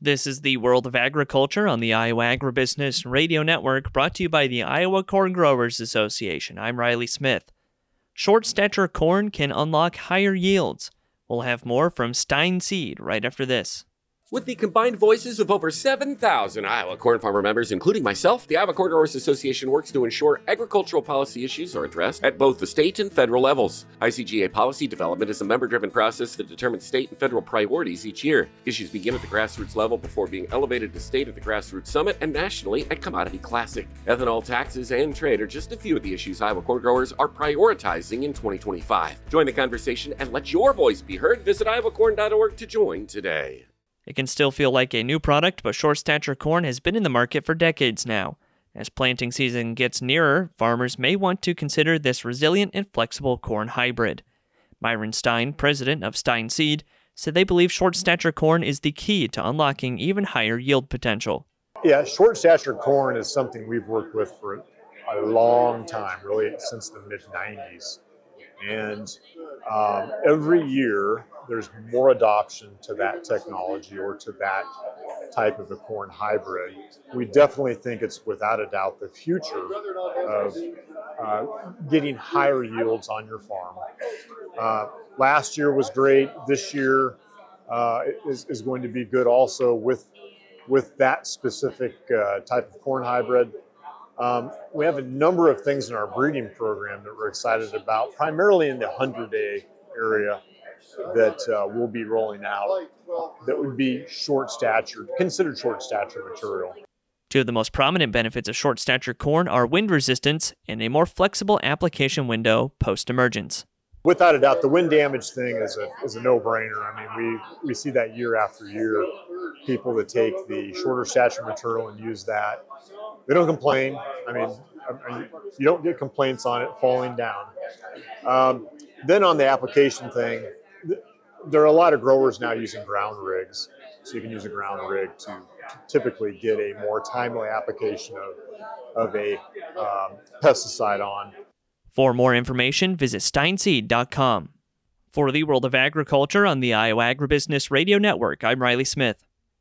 This is the World of Agriculture on the Iowa Agribusiness Radio Network, brought to you by the Iowa Corn Growers Association. I'm Riley Smith. Short stature corn can unlock higher yields. We'll have more from Stein Seed right after this. With the combined voices of over 7,000 Iowa corn farmer members, including myself, the Iowa Corn Growers Association works to ensure agricultural policy issues are addressed at both the state and federal levels. ICGA policy development is a member-driven process that determines state and federal priorities each year. Issues begin at the grassroots level before being elevated to state at the Grassroots Summit and nationally at Commodity Classic. Ethanol, taxes, and trade are just a few of the issues Iowa corn growers are prioritizing in 2025. Join the conversation and let your voice be heard. Visit iowacorn.org to join today. It can still feel like a new product, but short stature corn has been in the market for decades now. As planting season gets nearer, farmers may want to consider this resilient and flexible corn hybrid. Myron Stein, president of Stein Seed, said they believe short stature corn is the key to unlocking even higher yield potential. Yeah, short stature corn is something we've worked with for a long time, really since the mid-90s. And every year, there's more adoption to that technology or to that type of a corn hybrid. We definitely think it's without a doubt the future of getting higher yields on your farm. Last year was great. This year is going to be good also with that specific type of corn hybrid. We have a number of things in our breeding program that we're excited about, primarily in the 100-day area that we'll be rolling out that would be considered short stature material. Two of the most prominent benefits of short stature corn are wind resistance and a more flexible application window post-emergence. Without a doubt, the wind damage thing is a no-brainer. I mean, we see that year after year, people that take the shorter stature material and use that. They don't complain. I mean, you don't get complaints on it falling down. Then on the application thing, there are a lot of growers now using ground rigs. So you can use a ground rig to typically get a more timely application of a pesticide on. For more information, visit steinseed.com. For the World of Agriculture on the Iowa Agribusiness Radio Network, I'm Riley Smith.